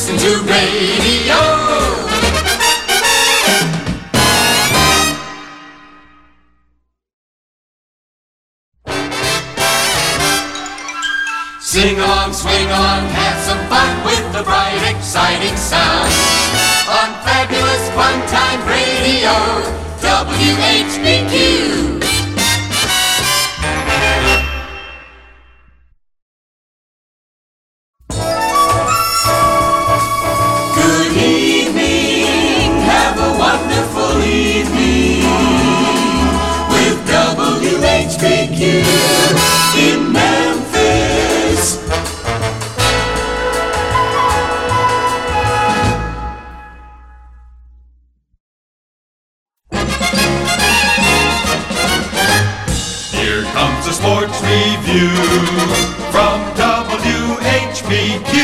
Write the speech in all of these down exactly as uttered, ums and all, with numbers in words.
listen to radio. Sing along, swing along, have some fun with the bright, exciting sound on fabulous fun time radio, W H B Q. Good evening, have a wonderful evening with W H B Q in Memphis. Here comes a sports review from W H B Q.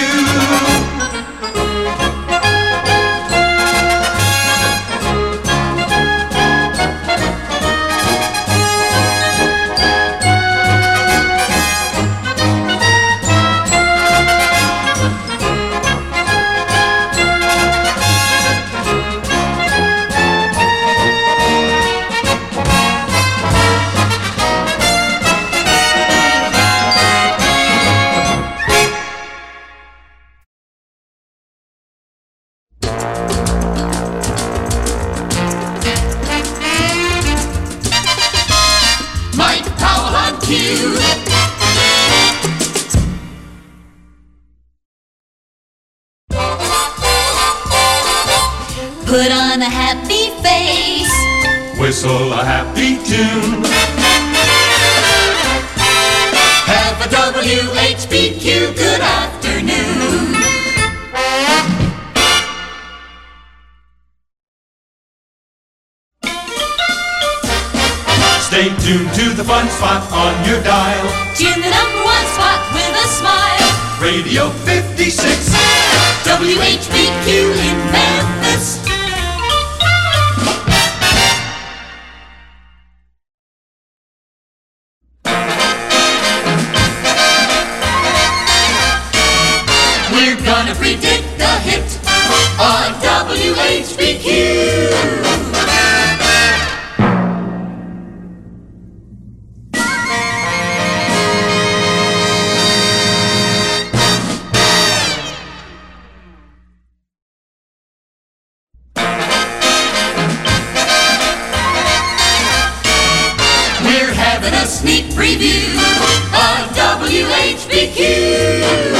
Put on a happy face, whistle a happy tune, have a W H B Q good afternoon. Stay tuned to the fun spot on your dial. tune the number one spot with a smile. Radio fifty-six, W H B Q in Memphis. We're gonna predict the hit on W H B Q. We're having a sneak preview on W H B Q.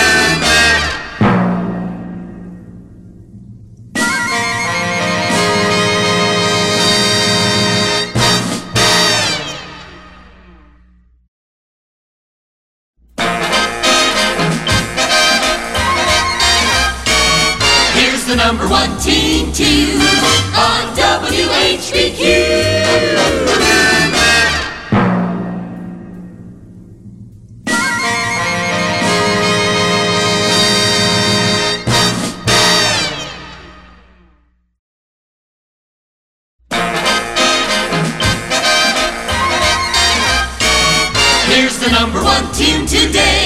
Here's the number one team too on W H B Q. Here's the number one tune today